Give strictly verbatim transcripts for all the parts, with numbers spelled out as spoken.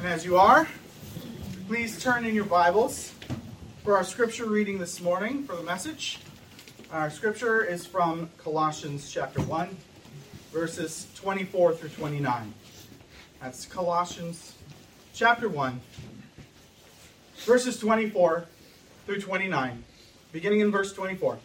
And as you are, please turn in your Bibles for our scripture reading this morning for the message. Our scripture is from Colossians chapter one, verses twenty-four through twenty-nine. That's Colossians chapter one, verses twenty-four through twenty-nine. Beginning in verse twenty-four.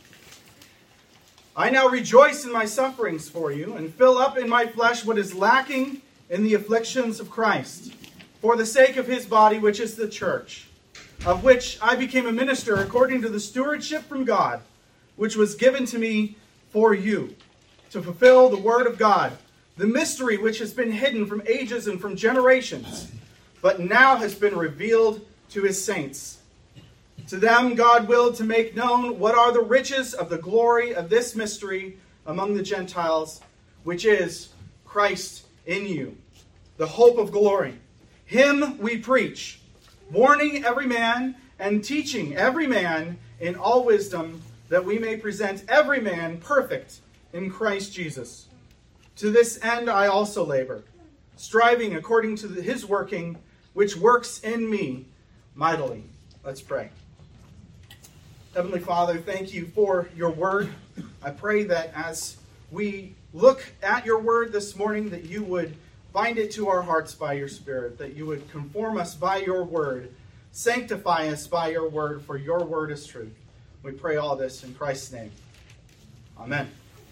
I now rejoice in my sufferings for you, and fill up in my flesh what is lacking in the afflictions of Christ, for the sake of his body, which is the church, of which I became a minister according to the stewardship from God, which was given to me for you, to fulfill the word of God, the mystery which has been hidden from ages and from generations, but now has been revealed to his saints. To them God willed to make known what are the riches of the glory of this mystery among the Gentiles, which is Christ in you, the hope of glory. Him we preach, warning every man and teaching every man in all wisdom, that we may present every man perfect in Christ Jesus. To this end I also labor, striving according to his working, which works in me mightily. Let's pray. Heavenly Father, thank you for your word. I pray that as we look at your word this morning, that you would bind it to our hearts by your Spirit, that you would conform us by your word, sanctify us by your word, for your word is truth. We pray all this in Christ's name. Amen.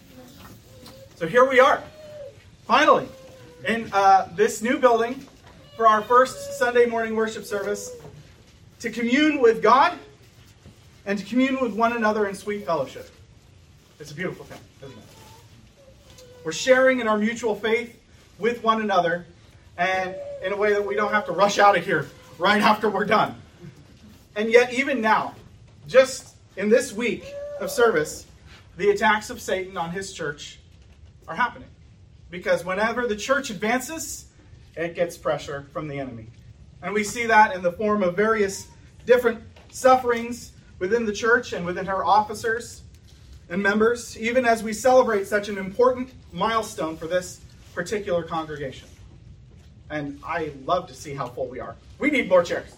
So here we are, finally, in uh, this new building for our first Sunday morning worship service, to commune with God and to commune with one another in sweet fellowship. It's a beautiful thing, isn't it? We're sharing in our mutual faith with one another, and in a way that we don't have to rush out of here right after we're done. And yet, even now, just in this week of service, the attacks of Satan on his church are happening. Because whenever the church advances, it gets pressure from the enemy. And we see that in the form of various different sufferings within the church and within her officers and members, even as we celebrate such an important milestone for this particular congregation. And I love to see how full we are. We need more chairs.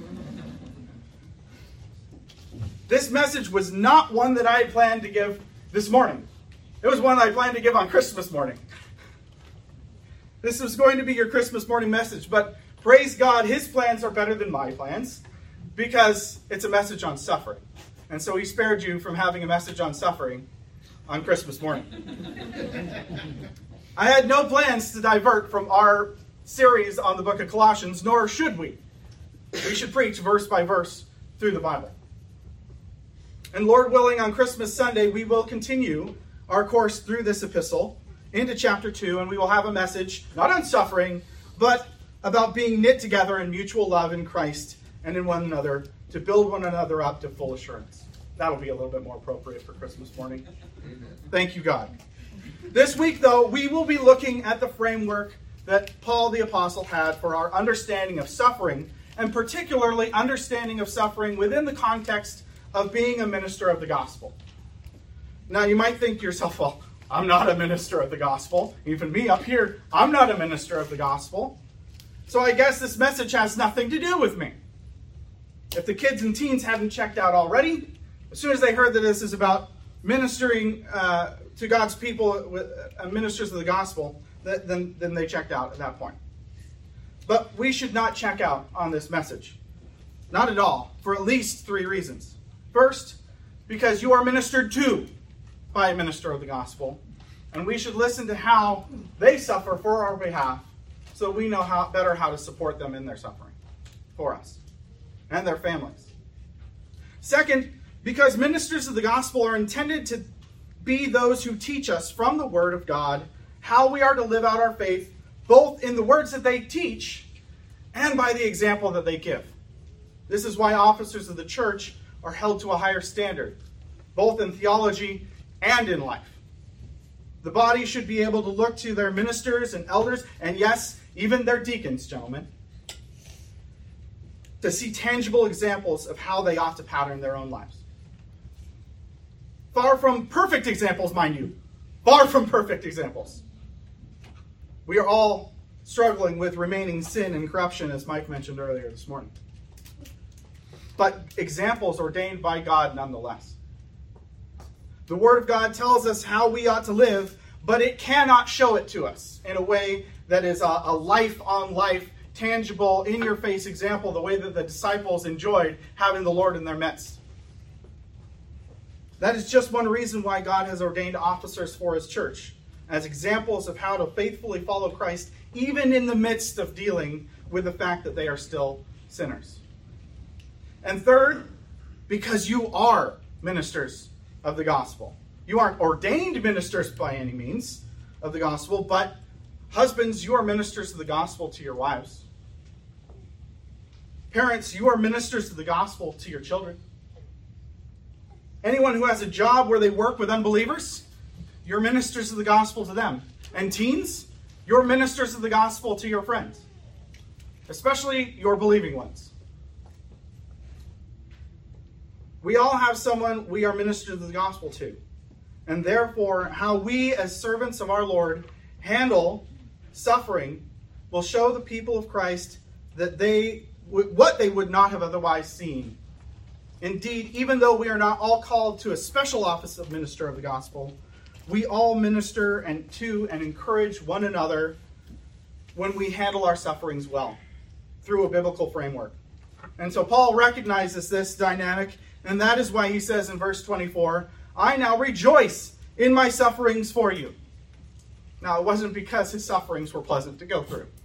This message was not one that I had planned to give this morning. It was one I planned to give on Christmas morning. This was going to be your Christmas morning message, but praise God, his plans are better than my plans, because it's a message on suffering. And so he spared you from having a message on suffering on Christmas morning. I had no plans to divert from our series on the book of Colossians, nor should we. We should preach verse by verse through the Bible. And Lord willing, on Christmas Sunday, we will continue our course through this epistle into chapter two, and we will have a message, not on suffering, but about being knit together in mutual love in Christ and in one another, to build one another up to full assurance. That'll be a little bit more appropriate for Christmas morning. Amen. Thank you, God. This week, though, we will be looking at the framework that Paul the Apostle had for our understanding of suffering, and particularly understanding of suffering within the context of being a minister of the gospel. Now, you might think to yourself, well, I'm not a minister of the gospel. Even me up here, I'm not a minister of the gospel. So I guess this message has nothing to do with me. If the kids and teens hadn't checked out already, as soon as they heard that this is about ministering uh, to God's people, with, uh, ministers of the gospel, that, then, then they checked out at that point. But we should not check out on this message. Not at all, for at least three reasons. First, because you are ministered to by a minister of the gospel, and we should listen to how they suffer for our behalf, so we know how better how to support them in their suffering for us and their families. Second, because ministers of the gospel are intended to be those who teach us from the Word of God how we are to live out our faith, both in the words that they teach and by the example that they give. This is why officers of the church are held to a higher standard, both in theology and in life. The body should be able to look to their ministers and elders, and yes, even their deacons, gentlemen, to see tangible examples of how they ought to pattern their own lives. Far from perfect examples, mind you. Far from perfect examples. We are all struggling with remaining sin and corruption, as Mike mentioned earlier this morning. But examples ordained by God nonetheless. The Word of God tells us how we ought to live, but it cannot show it to us in a way that is a, a life-on-life, tangible, in-your-face example, the way that the disciples enjoyed having the Lord in their midst. That is just one reason why God has ordained officers for His church, as examples of how to faithfully follow Christ, even in the midst of dealing with the fact that they are still sinners. And third, because you are ministers of the gospel. You aren't ordained ministers by any means of the gospel, but husbands, you are ministers of the gospel to your wives. Parents, you are ministers of the gospel to your children. Anyone who has a job where they work with unbelievers, you're ministers of the gospel to them. And teens, you're ministers of the gospel to your friends, especially your believing ones. We all have someone we are ministers of the gospel to. And therefore, how we as servants of our Lord handle suffering will show the people of Christ that they what they would not have otherwise seen. Indeed, even though we are not all called to a special office of minister of the gospel, we all minister and to and encourage one another when we handle our sufferings well through a biblical framework. And so Paul recognizes this dynamic, and that is why he says in verse twenty-four, I now rejoice in my sufferings for you. Now, it wasn't because his sufferings were pleasant to go through.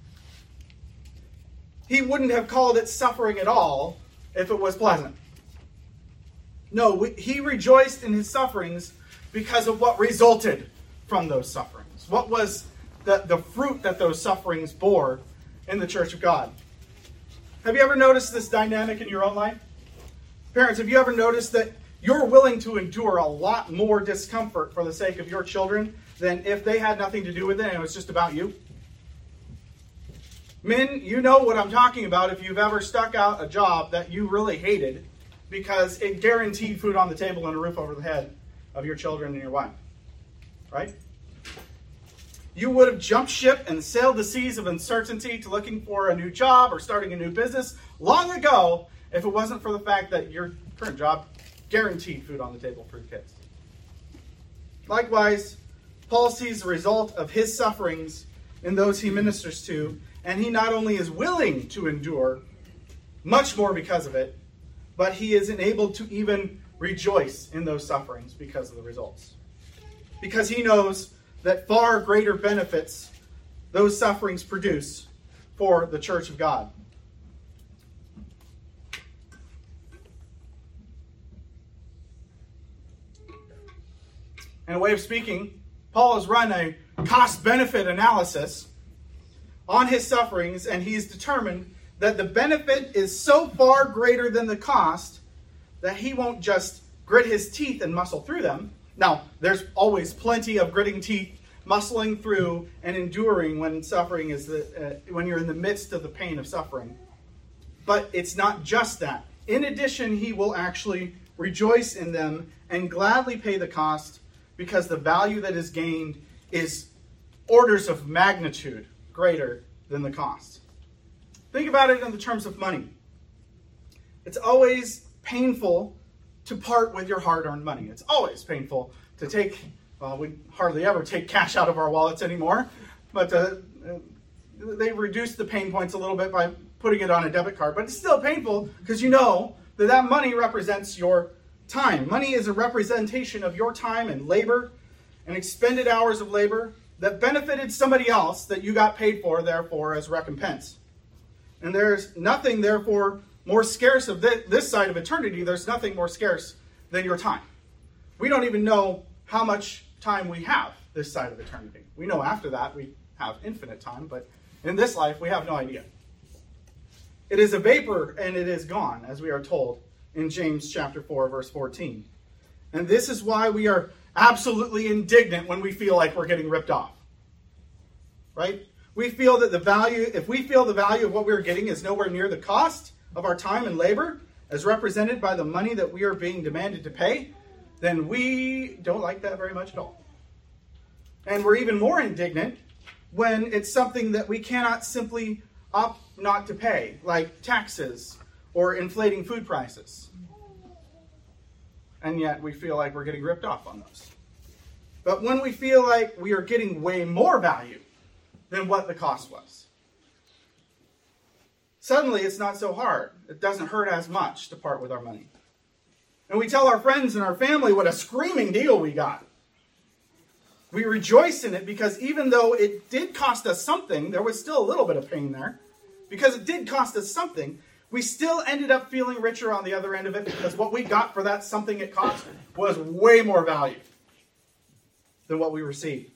He wouldn't have called it suffering at all if it was pleasant. No, we, he rejoiced in his sufferings because of what resulted from those sufferings. What was the, the fruit that those sufferings bore in the church of God? Have you ever noticed this dynamic in your own life? Parents, have you ever noticed that you're willing to endure a lot more discomfort for the sake of your children than if they had nothing to do with it and it was just about you? Men, you know what I'm talking about if you've ever stuck out a job that you really hated because it guaranteed food on the table and a roof over the head of your children and your wife. Right? You would have jumped ship and sailed the seas of uncertainty to looking for a new job or starting a new business long ago if it wasn't for the fact that your current job guaranteed food on the table for your kids. Likewise, Paul sees the result of his sufferings in those he ministers to, and he not only is willing to endure, much more because of it, but he is enabled to even rejoice in those sufferings because of the results. Because he knows that far greater benefits those sufferings produce for the church of God. In a way of speaking, Paul has run a cost-benefit analysis on his sufferings, and he's determined that the benefit is so far greater than the cost that he won't just grit his teeth and muscle through them. Now, there's always plenty of gritting teeth, muscling through, and enduring when suffering is the uh, when you're in the midst of the pain of suffering. But it's not just that. In addition, he will actually rejoice in them and gladly pay the cost, because the value that is gained is orders of magnitude greater than the cost. Think about it in the terms of money. It's always painful to part with your hard-earned money. It's always painful to take, well, we hardly ever take cash out of our wallets anymore, but uh, they reduce the pain points a little bit by putting it on a debit card. But it's still painful because you know that that money represents your time. Money is a representation of your time and labor and expended hours of labor that benefited somebody else that you got paid for, therefore, as recompense. And there's nothing, therefore, more scarce of this, this side of eternity. There's nothing more scarce than your time. We don't even know how much time we have this side of eternity. We know after that we have infinite time, but in this life we have no idea. It is a vapor and it is gone, as we are told in James chapter four, verse fourteen. And this is why we are absolutely indignant when we feel like we're getting ripped off. Right? We feel that the value, if we feel the value of what we're getting is nowhere near the cost of our time and labor, as represented by the money that we are being demanded to pay, then we don't like that very much at all. And we're even more indignant when it's something that we cannot simply opt not to pay, like taxes or inflating food prices. And yet we feel like we're getting ripped off on those. But when we feel like we are getting way more value than what the cost was, suddenly it's not so hard. It doesn't hurt as much to part with our money. And we tell our friends and our family what a screaming deal we got. We rejoice in it because even though it did cost us something, there was still a little bit of pain there. Because it did cost us something, we still ended up feeling richer on the other end of it because what we got for that something it cost was way more value than what we received.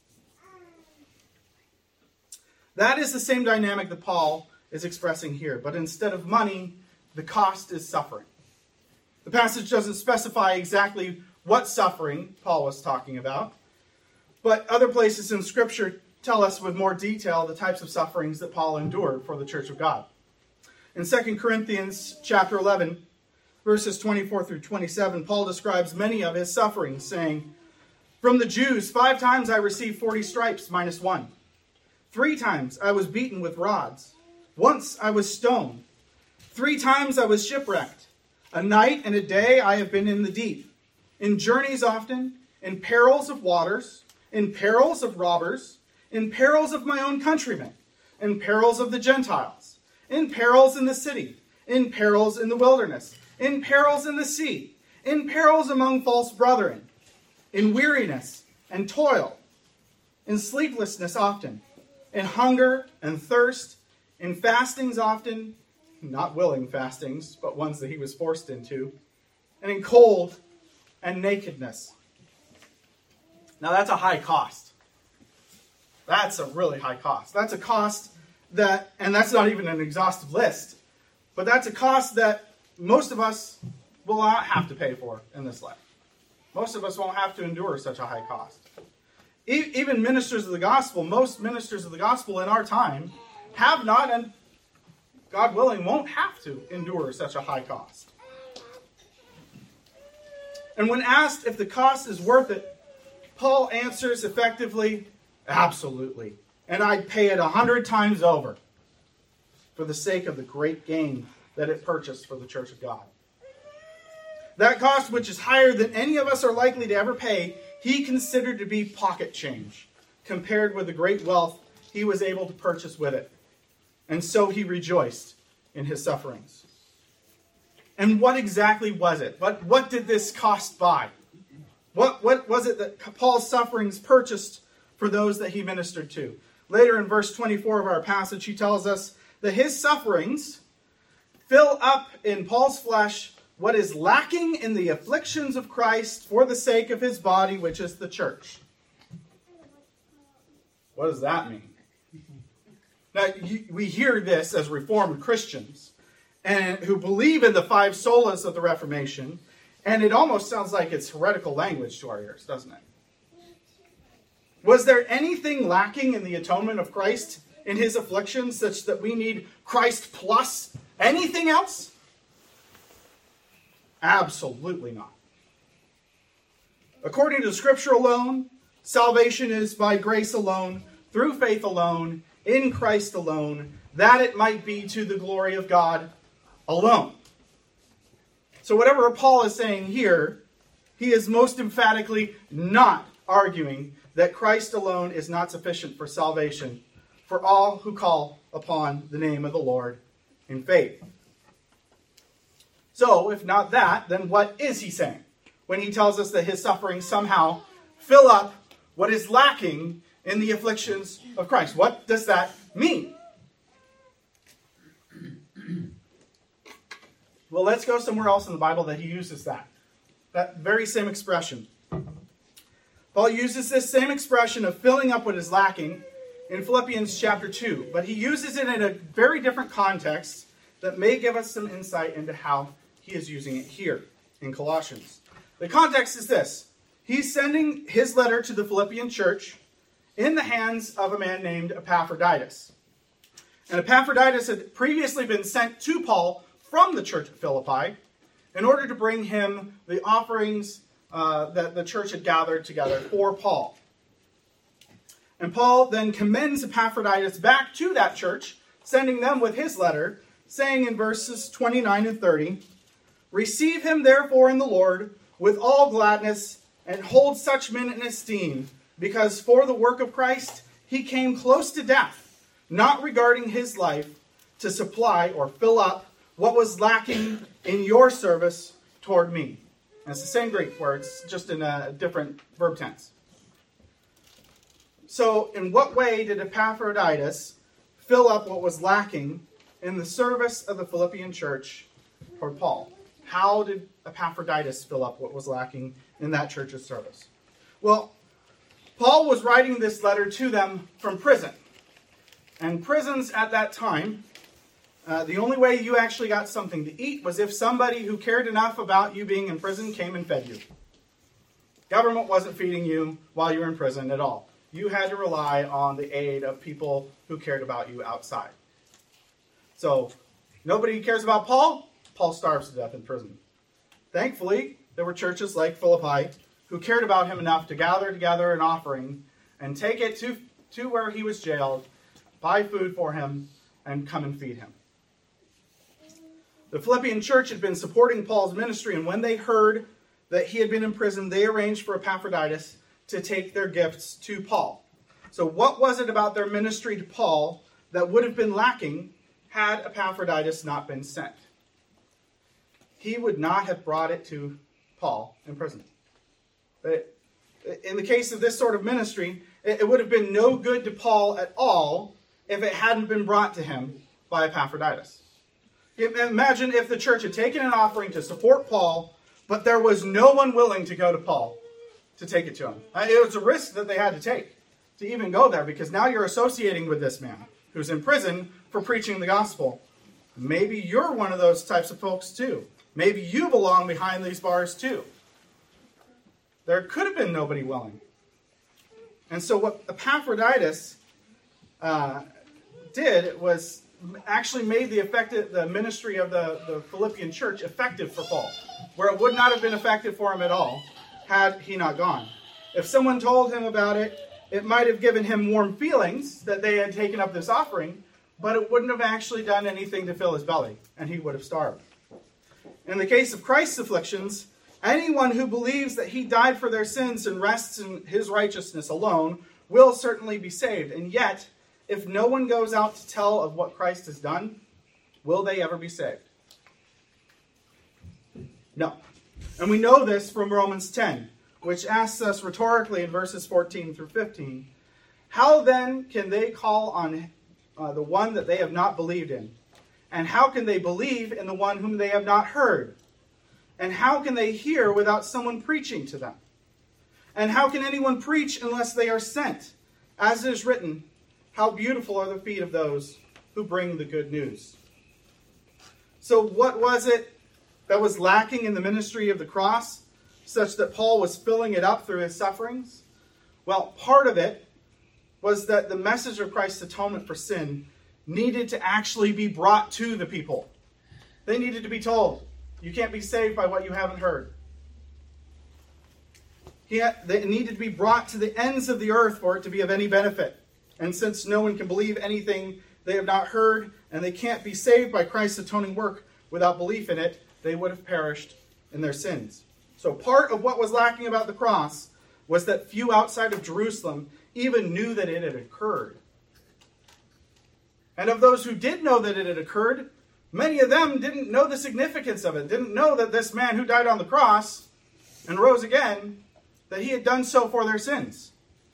That is the same dynamic that Paul is expressing here. But instead of money, the cost is suffering. The passage doesn't specify exactly what suffering Paul was talking about. But other places in Scripture tell us with more detail the types of sufferings that Paul endured for the church of God. In Second Corinthians chapter eleven, verses twenty-four through twenty-seven, Paul describes many of his sufferings, saying, "From the Jews, five times I received forty stripes minus one. Three times I was beaten with rods. Once I was stoned. Three times I was shipwrecked. A night and a day I have been in the deep. In journeys often, in perils of waters, in perils of robbers, in perils of my own countrymen, in perils of the Gentiles, in perils in the city, in perils in the wilderness, in perils in the sea, in perils among false brethren, in weariness and toil, in sleeplessness often, in hunger and thirst, in fastings often, not willing fastings, but ones that he was forced into, and in cold and nakedness." Now that's a high cost. That's a really high cost. That's a cost that, and that's not even an exhaustive list, but that's a cost that most of us will not have to pay for in this life. Most of us won't have to endure such a high cost. E- even ministers of the gospel, most ministers of the gospel in our time have not, and God willing, won't have to endure such a high cost. And when asked if the cost is worth it, Paul answers effectively, absolutely. And I'd pay it a hundred times over for the sake of the great gain that it purchased for the church of God. That cost, which is higher than any of us are likely to ever pay, he considered to be pocket change compared with the great wealth he was able to purchase with it. And so he rejoiced in his sufferings. And what exactly was it? What, what did this cost buy? What, what was it that Paul's sufferings purchased for those that he ministered to? Later in verse twenty-four of our passage, he tells us that his sufferings fill up in Paul's flesh what is lacking in the afflictions of Christ for the sake of his body, which is the church. What does that mean? Now, we hear this as Reformed Christians and who believe in the five solas of the Reformation, and it almost sounds like it's heretical language to our ears, doesn't it? Was there anything lacking in the atonement of Christ in his afflictions such that we need Christ plus anything else? Absolutely not. According to Scripture alone, salvation is by grace alone, through faith alone, in Christ alone, that it might be to the glory of God alone. So whatever Paul is saying here, he is most emphatically not arguing that Christ alone is not sufficient for salvation for all who call upon the name of the Lord in faith. So, if not that, then what is he saying when he tells us that his sufferings somehow fill up what is lacking in the afflictions of Christ? What does that mean? Well, let's go somewhere else in the Bible that he uses that. That very same expression. Paul uses this same expression of filling up what is lacking in Philippians chapter two. But he uses it in a very different context that may give us some insight into how he is using it here in Colossians. The context is this. He's sending his letter to the Philippian church in the hands of a man named Epaphroditus. And Epaphroditus had previously been sent to Paul from the church at Philippi in order to bring him the offerings uh, that the church had gathered together for Paul. And Paul then commends Epaphroditus back to that church, sending them with his letter, saying in verses twenty-nine and thirty, "Receive him therefore in the Lord with all gladness, and hold such men in esteem, because for the work of Christ he came close to death, not regarding his life, to supply or fill up what was lacking in your service toward me." And it's the same Greek words, just in a different verb tense. So, in what way did Epaphroditus fill up what was lacking in the service of the Philippian church toward Paul? How did Epaphroditus fill up what was lacking in that church's service? Well, Paul was writing this letter to them from prison. And prisons at that time, uh, the only way you actually got something to eat was if somebody who cared enough about you being in prison came and fed you. Government wasn't feeding you while you were in prison at all. You had to rely on the aid of people who cared about you outside. So, nobody cares about Paul. Paul starves to death in prison. Thankfully, there were churches like Philippi who cared about him enough to gather together an offering and take it to, to where he was jailed, buy food for him, and come and feed him. The Philippian church had been supporting Paul's ministry, and when they heard that he had been in prison, they arranged for Epaphroditus to take their gifts to Paul. So what was it about their ministry to Paul that would have been lacking had Epaphroditus not been sent? He would not have brought it to Paul in prison. But in the case of this sort of ministry, it would have been no good to Paul at all if it hadn't been brought to him by Epaphroditus. Imagine if the church had taken an offering to support Paul, but there was no one willing to go to Paul to take it to him. It was a risk that they had to take to even go there, because now you're associating with this man who's in prison for preaching the gospel. Maybe you're one of those types of folks too. Maybe you belong behind these bars too. There could have been nobody willing. And so what Epaphroditus uh, did was actually made the effective, the ministry of the, the Philippian church effective for Paul, where it would not have been effective for him at all had he not gone. If someone told him about it, it might have given him warm feelings that they had taken up this offering, but it wouldn't have actually done anything to fill his belly, and he would have starved. In the case of Christ's afflictions, anyone who believes that he died for their sins and rests in his righteousness alone will certainly be saved. And yet, if no one goes out to tell of what Christ has done, will they ever be saved? No. And we know this from Romans ten, which asks us rhetorically in verses fourteen through fifteen, how then can they call on uh, the one that they have not believed in? And how can they believe in the one whom they have not heard? And how can they hear without someone preaching to them? And how can anyone preach unless they are sent? As it is written, how beautiful are the feet of those who bring the good news. So what was it that was lacking in the ministry of the cross, such that Paul was filling it up through his sufferings? Well, part of it was that the message of Christ's atonement for sin needed to actually be brought to the people. They needed to be told, you can't be saved by what you haven't heard. He had, they needed to be brought to the ends of the earth for it to be of any benefit. And since no one can believe anything they have not heard, and they can't be saved by Christ's atoning work without belief in it, they would have perished in their sins. So part of what was lacking about the cross was that few outside of Jerusalem even knew that it had occurred. And of those who did know that it had occurred, many of them didn't know the significance of it, didn't know that this man who died on the cross and rose again, that he had done so for their sins.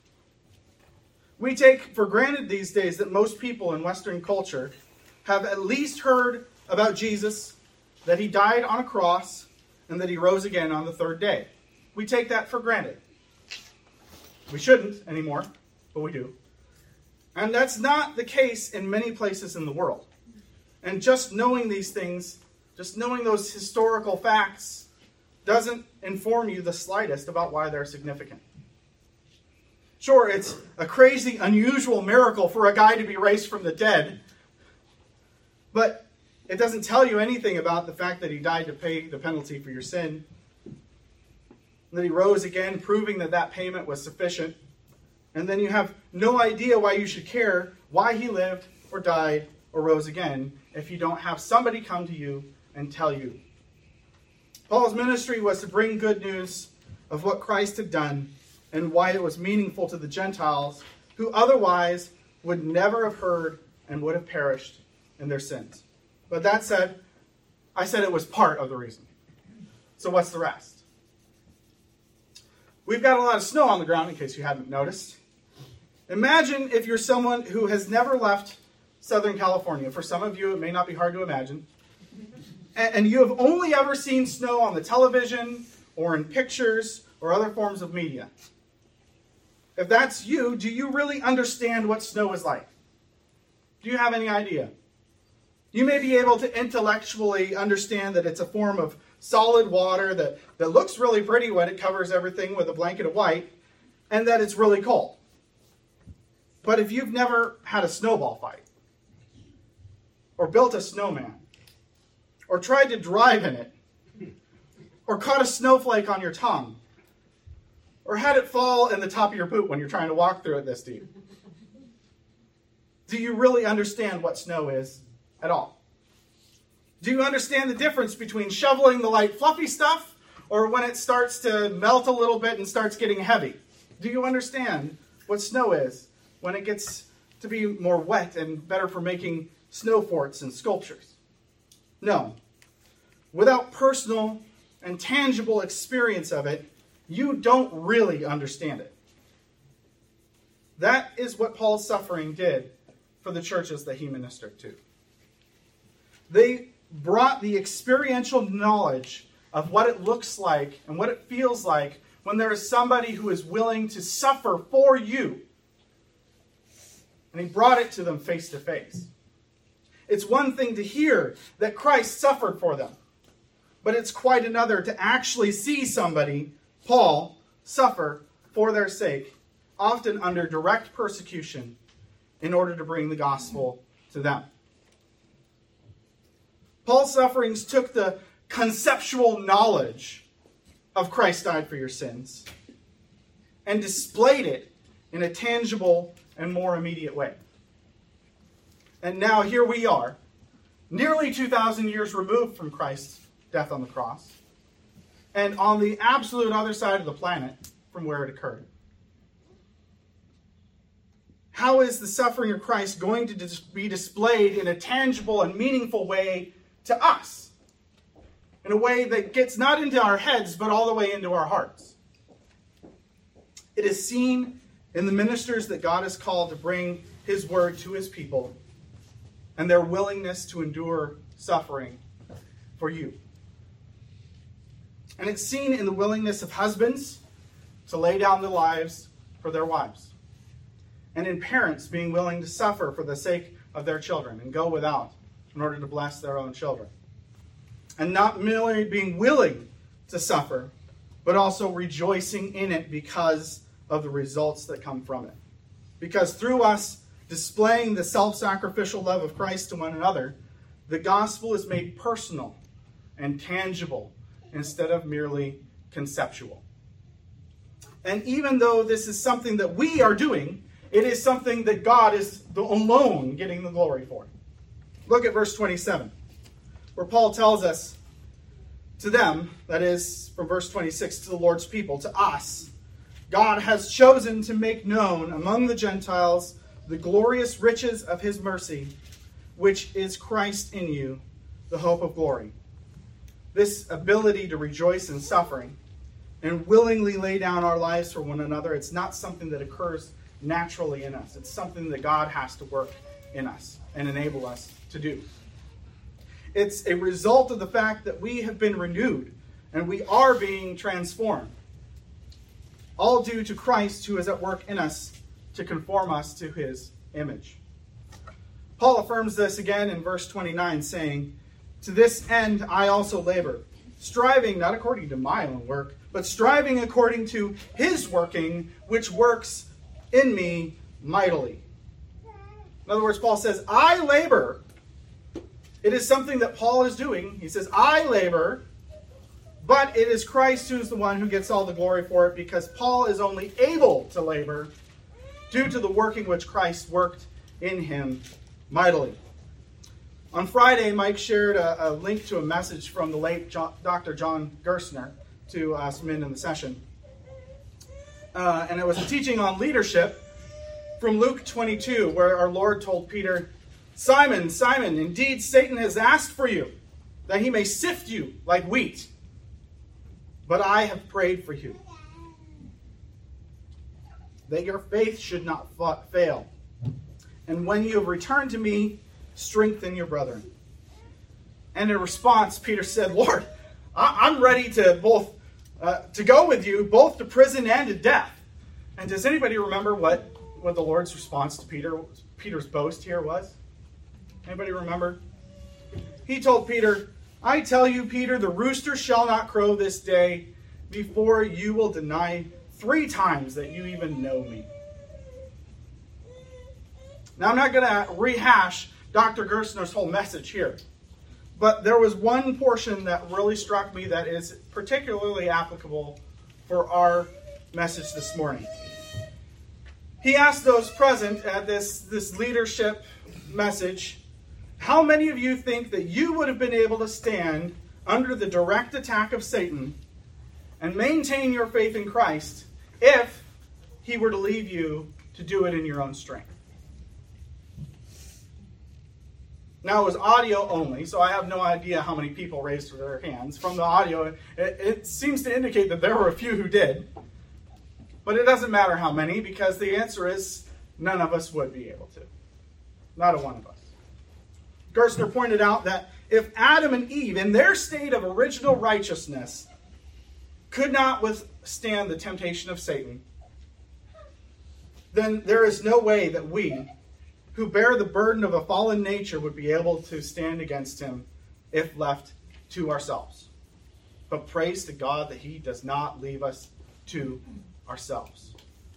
We take for granted these days that most people in Western culture have at least heard about Jesus, that he died on a cross, and that he rose again on the third day. We take that for granted. We shouldn't anymore, but we do. And that's not the case in many places in the world. And just knowing these things, just knowing those historical facts, doesn't inform you the slightest about why they're significant. Sure, it's a crazy, unusual miracle for a guy to be raised from the dead, but it doesn't tell you anything about the fact that he died to pay the penalty for your sin, that he rose again, proving that that payment was sufficient. And then you have no idea why you should care why he lived or died or rose again if you don't have somebody come to you and tell you. Paul's ministry was to bring good news of what Christ had done and why it was meaningful to the Gentiles who otherwise would never have heard and would have perished in their sins. But that said, I said it was part of the reason. So what's the rest? We've got a lot of snow on the ground, in case you hadn't noticed. Imagine if you're someone who has never left Southern California. For some of you, it may not be hard to imagine. And you have only ever seen snow on the television or in pictures or other forms of media. If that's you, do you really understand what snow is like? Do you have any idea? You may be able to intellectually understand that it's a form of solid water that, that looks really pretty when it covers everything with a blanket of white, and that it's really cold. But if you've never had a snowball fight, or built a snowman, or tried to drive in it, or caught a snowflake on your tongue, or had it fall in the top of your boot when you're trying to walk through it this deep, do you really understand what snow is at all? Do you understand the difference between shoveling the light fluffy stuff or when it starts to melt a little bit and starts getting heavy? Do you understand what snow is when it gets to be more wet and better for making snow forts and sculptures? No. Without personal and tangible experience of it, you don't really understand it. That is what Paul's suffering did for the churches that he ministered to. They brought the experiential knowledge of what it looks like and what it feels like when there is somebody who is willing to suffer for you. And he brought it to them face to face. It's one thing to hear that Christ suffered for them, but it's quite another to actually see somebody, Paul, suffer for their sake, often under direct persecution, in order to bring the gospel to them. Paul's sufferings took the conceptual knowledge of Christ died for your sins and displayed it in a tangible and more immediate way. And now here we are, nearly two thousand years removed from Christ's death on the cross, and on the absolute other side of the planet from where it occurred. How is the suffering of Christ going to dis- be displayed in a tangible and meaningful way to us? In a way that gets not into our heads, but all the way into our hearts. It is seen in the ministers that God has called to bring his word to his people and their willingness to endure suffering for you. And it's seen in the willingness of husbands to lay down their lives for their wives. And in parents being willing to suffer for the sake of their children and go without in order to bless their own children. And not merely being willing to suffer, but also rejoicing in it because of the results that come from it. Because through us displaying the self-sacrificial love of Christ to one another, the gospel is made personal and tangible instead of merely conceptual. And even though this is something that we are doing, it is something that God is alone getting the glory for. Look at verse twenty-seven, where Paul tells us, to them, that is, from verse twenty-six, to the Lord's people, to us, God has chosen to make known among the Gentiles the glorious riches of his mercy, which is Christ in you, the hope of glory. This ability to rejoice in suffering and willingly lay down our lives for one another, it's not something that occurs naturally in us. It's something that God has to work in us and enable us to do. It's a result of the fact that we have been renewed and we are being transformed. All due to Christ who is at work in us to conform us to his image. Paul affirms this again in verse twenty-nine, saying, to this end I also labor, striving not according to my own work, but striving according to his working, which works in me mightily. In other words, Paul says, I labor. It is something that Paul is doing. He says, I labor, but it is Christ who is the one who gets all the glory for it, because Paul is only able to labor due to the working which Christ worked in him mightily. On Friday, Mike shared a, a link to a message from the late John, Doctor John Gerstner to uh, some men in the session. Uh, and it was a teaching on leadership from Luke twenty-two, where our Lord told Peter, Simon, Simon, indeed Satan has asked for you, that he may sift you like wheat. But I have prayed for you, that your faith should not fail. And when you have returned to me, strengthen your brethren. And in response, Peter said, Lord, I'm ready to both uh, to go with you, both to prison and to death. And does anybody remember what, what the Lord's response to Peter, Peter's boast here was? Anybody remember? He told Peter, I tell you, Peter, the rooster shall not crow this day before you will deny three times that you even know me. Now, I'm not going to rehash Doctor Gerstner's whole message here, but there was one portion that really struck me that is particularly applicable for our message this morning. He asked those present at this, this leadership message, how many of you think that you would have been able to stand under the direct attack of Satan and maintain your faith in Christ if he were to leave you to do it in your own strength? Now, it was audio only, so I have no idea how many people raised their hands. From the audio, it, it seems to indicate that there were a few who did. But it doesn't matter how many, because the answer is none of us would be able to. Not a one of us. Gerstner pointed out that if Adam and Eve, in their state of original righteousness, could not withstand the temptation of Satan, then there is no way that we, who bear the burden of a fallen nature, would be able to stand against him if left to ourselves. But praise to God that he does not leave us to ourselves.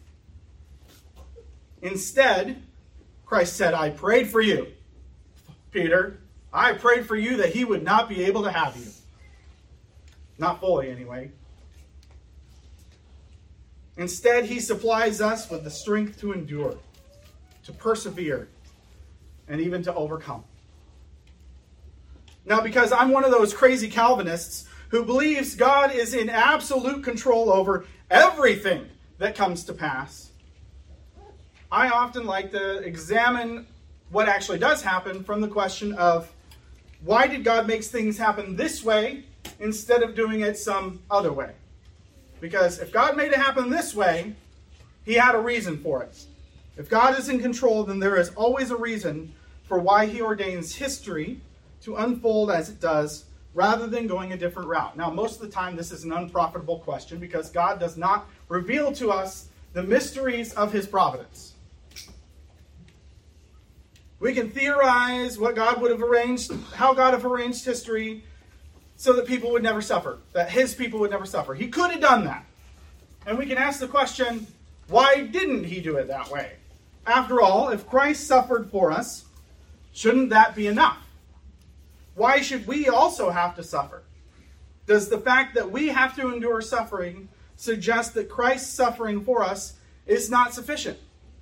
Instead, Christ said, I prayed for you, Peter. I prayed for you that he would not be able to have you. Not fully, anyway. Instead, he supplies us with the strength to endure, to persevere, and even to overcome. Now, because I'm one of those crazy Calvinists who believes God is in absolute control over everything that comes to pass, I often like to examine what actually does happen from the question of, why did God make things happen this way instead of doing it some other way? Because if God made it happen this way, he had a reason for it. If God is in control, then there is always a reason for why he ordains history to unfold as it does, rather than going a different route. Now, most of the time, this is an unprofitable question because God does not reveal to us the mysteries of his providence. We can theorize what God would have arranged, how God have arranged history so that people would never suffer, that his people would never suffer. He could have done that. And we can ask the question, why didn't he do it that way? After all, if Christ suffered for us, shouldn't that be enough? Why should we also have to suffer? Does the fact that we have to endure suffering suggest that Christ's suffering for us is not sufficient?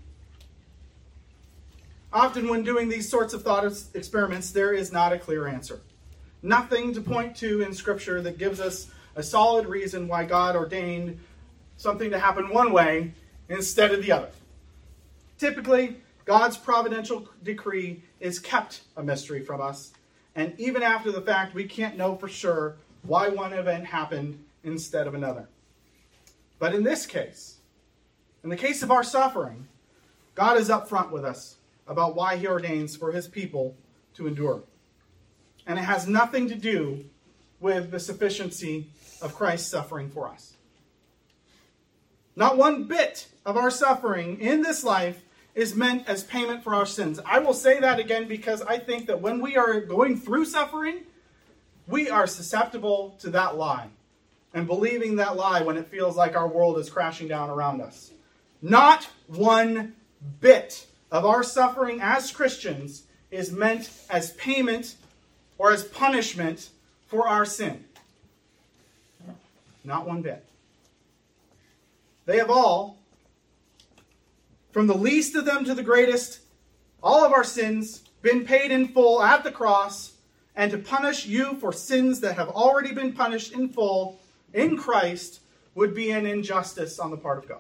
Often when doing these sorts of thought experiments, there is not a clear answer. Nothing to point to in Scripture that gives us a solid reason why God ordained something to happen one way instead of the other. Typically, God's providential decree is kept a mystery from us, and even after the fact, we can't know for sure why one event happened instead of another. But in this case, in the case of our suffering, God is upfront with us about why he ordains for his people to endure. And it has nothing to do with the sufficiency of Christ's suffering for us. Not one bit of our suffering in this life is meant as payment for our sins. I will say that again because I think that when we are going through suffering, we are susceptible to that lie and believing that lie when it feels like our world is crashing down around us. Not one bit of our suffering as Christians is meant as payment or as punishment for our sin. Not one bit. They have all from the least of them to the greatest, all of our sins, been paid in full at the cross, and to punish you for sins that have already been punished in full in Christ would be an injustice on the part of God.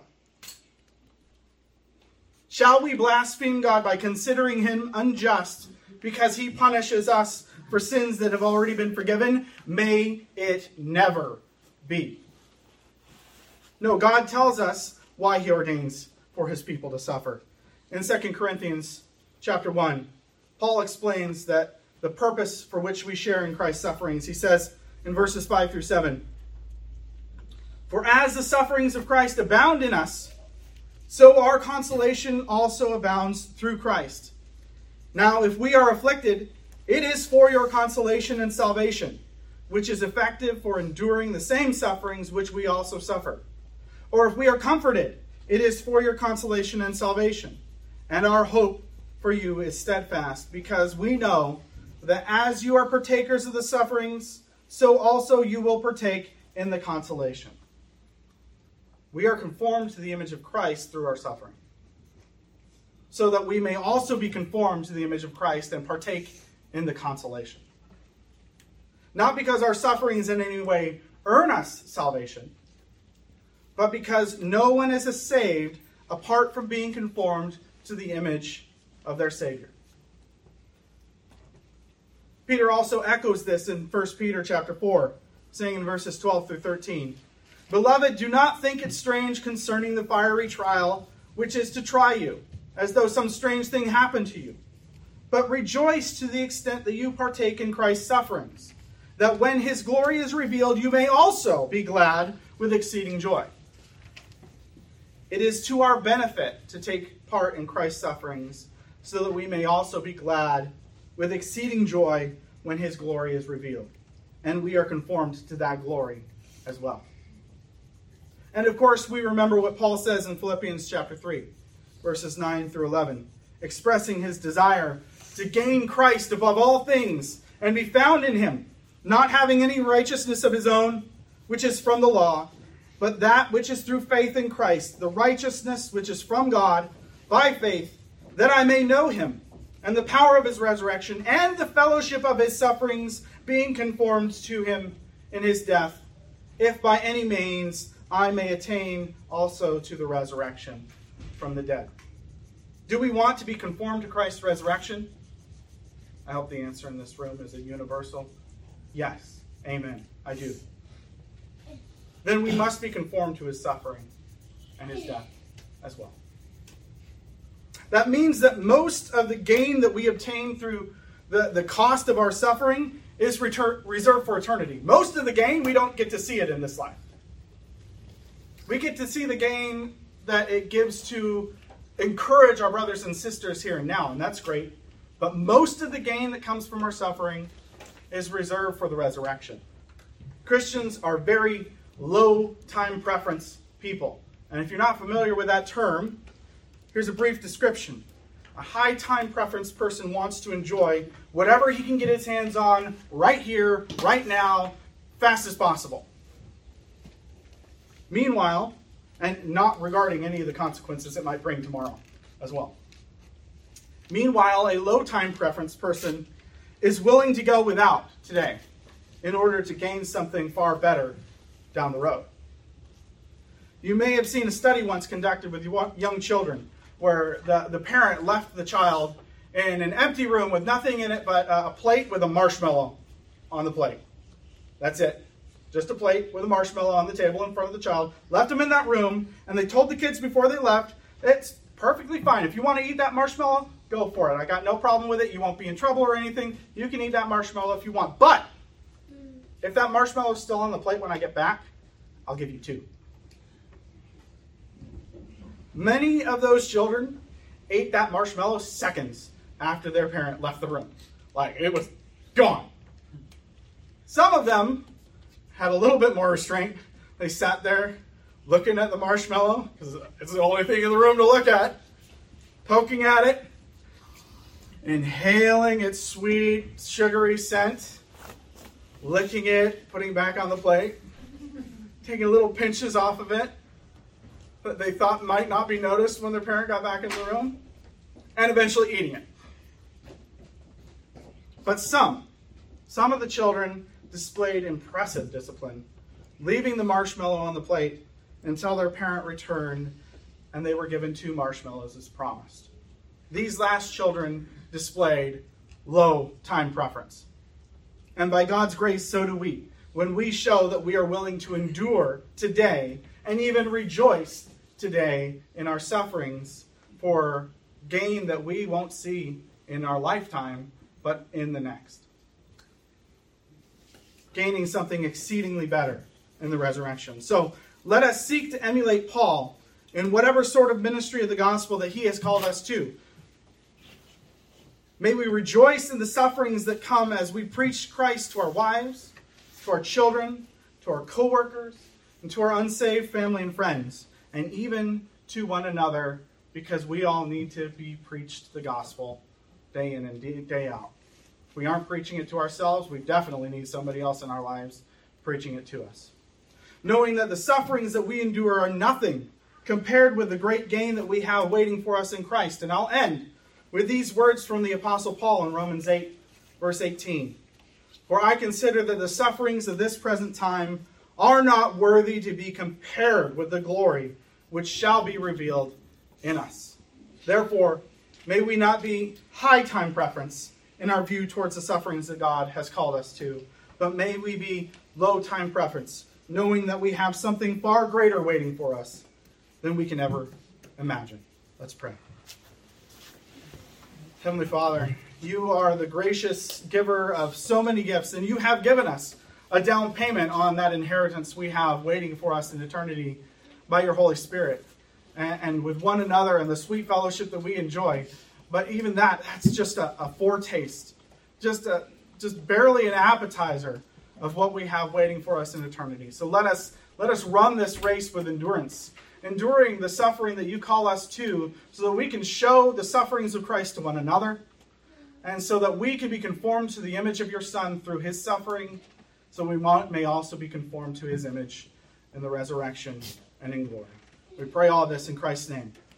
Shall we blaspheme God by considering him unjust because he punishes us for sins that have already been forgiven? May it never be. No, God tells us why he ordains for his people to suffer. In Second Corinthians chapter one, Paul explains that the purpose for which we share in Christ's sufferings. He says in verses five through seven, "For as the sufferings of Christ abound in us, so our consolation also abounds through Christ. Now, if we are afflicted, it is for your consolation and salvation, which is effective for enduring the same sufferings which we also suffer. Or if we are comforted, it is for your consolation and salvation. And our hope for you is steadfast, because we know that as you are partakers of the sufferings, so also you will partake in the consolation." We are conformed to the image of Christ through our suffering, so that we may also be conformed to the image of Christ and partake in the consolation. Not because our sufferings in any way earn us salvation, but because no one is saved apart from being conformed to the image of their Savior. Peter also echoes this in First Peter chapter four, saying in verses twelve through thirteen, "Beloved, do not think it strange concerning the fiery trial which is to try you, as though some strange thing happened to you. But rejoice to the extent that you partake in Christ's sufferings, that when his glory is revealed, you may also be glad with exceeding joy." It is to our benefit to take part in Christ's sufferings, so that we may also be glad with exceeding joy when his glory is revealed. And we are conformed to that glory as well. And of course, we remember what Paul says in Philippians chapter three, verses nine through eleven, expressing his desire to gain Christ above all things and be found in him, not having any righteousness of his own, which is from the law, but that which is through faith in Christ, the righteousness which is from God by faith, that I may know him, and the power of his resurrection, and the fellowship of his sufferings, being conformed to him in his death, if by any means I may attain also to the resurrection from the dead. Do we want to be conformed to Christ's resurrection? I hope the answer in this room is a universal yes. Amen. I do. Then we must be conformed to his suffering and his death as well. That means that most of the gain that we obtain through the, the cost of our suffering is retur- reserved for eternity. Most of the gain, we don't get to see it in this life. We get to see the gain that it gives to encourage our brothers and sisters here and now, and that's great. But most of the gain that comes from our suffering is reserved for the resurrection. Christians are very low time preference people. And if you're not familiar with that term, here's a brief description. A high time preference person wants to enjoy whatever he can get his hands on right here, right now, fast as possible. Meanwhile, and not regarding any of the consequences it might bring tomorrow as well. Meanwhile, a low time preference person is willing to go without today in order to gain something far better down the road. You may have seen a study once conducted with young children where the, the parent left the child in an empty room with nothing in it but a plate with a marshmallow on the plate. That's it. Just a plate with a marshmallow on the table in front of the child. Left them in that room, and they told the kids before they left, it's perfectly fine. If you want to eat that marshmallow, go for it. I got no problem with it. You won't be in trouble or anything. You can eat that marshmallow if you want. But if that marshmallow is still on the plate when I get back, I'll give you two. Many of those children ate that marshmallow seconds after their parent left the room. Like, it was gone. Some of them had a little bit more restraint. They sat there looking at the marshmallow, because it's the only thing in the room to look at, poking at it, inhaling its sweet, sugary scent, licking it, putting it back on the plate, taking little pinches off of it. that they thought might not be noticed when their parent got back in the room, and eventually eating it. But some, some of the children displayed impressive discipline, leaving the marshmallow on the plate until their parent returned and they were given two marshmallows as promised. These last children displayed low time preference. And by God's grace, so do we, when we show that we are willing to endure today and even rejoice today in our sufferings for gain that we won't see in our lifetime, but in the next. Gaining something exceedingly better in the resurrection. So let us seek to emulate Paul in whatever sort of ministry of the gospel that he has called us to. May we rejoice in the sufferings that come as we preach Christ to our wives, to our children, to our co-workers, and to our unsaved family and friends, and even to one another, because we all need to be preached the gospel day in and day out. If we aren't preaching it to ourselves, we definitely need somebody else in our lives preaching it to us. Knowing that the sufferings that we endure are nothing compared with the great gain that we have waiting for us in Christ. And I'll end with these words from the Apostle Paul in Romans eight, verse eighteen. For I consider that the sufferings of this present time are not worthy to be compared with the glory which shall be revealed in us. Therefore, may we not be high time preference in our view towards the sufferings that God has called us to, but may we be low time preference, knowing that we have something far greater waiting for us than we can ever imagine. Let's pray. Heavenly Father, you are the gracious giver of so many gifts, and you have given us a down payment on that inheritance we have waiting for us in eternity by your Holy Spirit, and, and with one another and the sweet fellowship that we enjoy. But even that, that's just a, a foretaste, just a, just barely an appetizer of what we have waiting for us in eternity. So let us let us run this race with endurance, enduring the suffering that you call us to, so that we can show the sufferings of Christ to one another, and so that we can be conformed to the image of your Son through his suffering, so we may also be conformed to his image in the resurrection and in glory. We pray all this in Christ's name.